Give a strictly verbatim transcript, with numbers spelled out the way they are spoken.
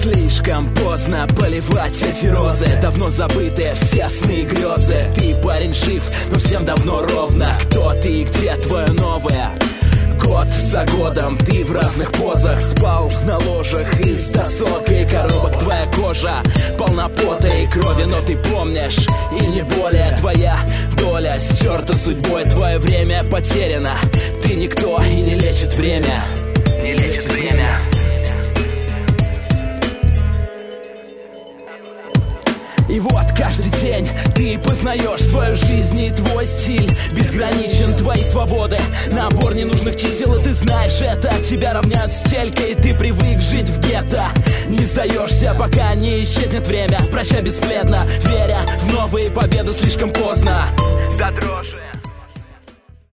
Слишком поздно поливать эти розы. Давно забытые все сны и грезы. Ты парень жив, но всем давно ровно. Кто ты и где твое новое? Год за годом ты в разных позах спал на ложах из досок и коробок. Твоя кожа полна пота и крови, но ты помнишь, и не более. Твоя доля стерта судьбой, твое время потеряно. Ты никто и не лечит время. Не лечит время. И вот каждый день ты познаешь свою жизнь и твой стиль безграничен, твои свободы набор ненужных чисел, и ты знаешь это. Тебя равняют с стелькой, и ты привык жить в гетто. Не сдаешься, пока не исчезнет время. Прощай бесследно, веря в новые победы слишком поздно. До дрожи